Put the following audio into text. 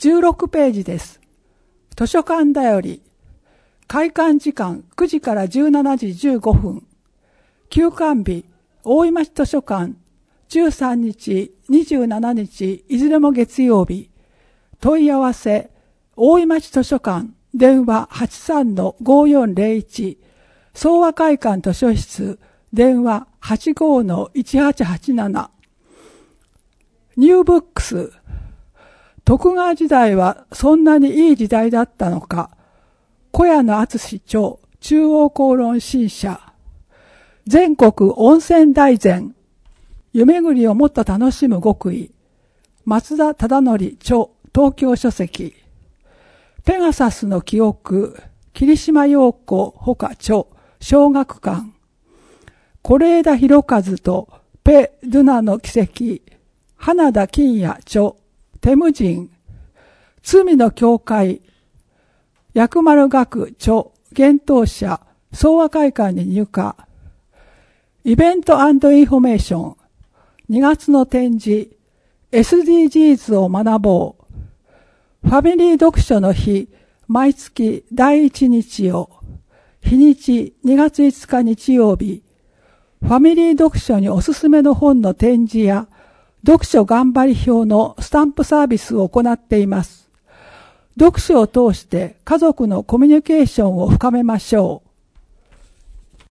16ページです。図書館だより。開館時間9時から17時15分。休館日、大井町図書館、13日、27日、いずれも月曜日。問い合わせ、大井町図書館、電話 83-5401、総和会館図書室、電話 85-1887。ニューブックス、徳川時代はそんなにいい時代だったのか。小谷野敦著、中央公論新社。全国温泉大全。湯巡りをもっと楽しむ極意。松田忠則著、東京書籍。ペガサスの記憶。霧島陽子ほか著、小学館。是枝裕和とペ・ドゥナの奇跡。花田金也著、テムジン。罪の教会。薬丸学著、幻冬舎、総和会館に入荷。イベント&インフォメーション。2月の展示。SDGs を学ぼう。ファミリー読書の日。毎月第1日曜。日にち2月5日日曜日。ファミリー読書におすすめの本の展示や、読書頑張り表のスタンプサービスを行っています。読書を通して家族のコミュニケーションを深めましょう。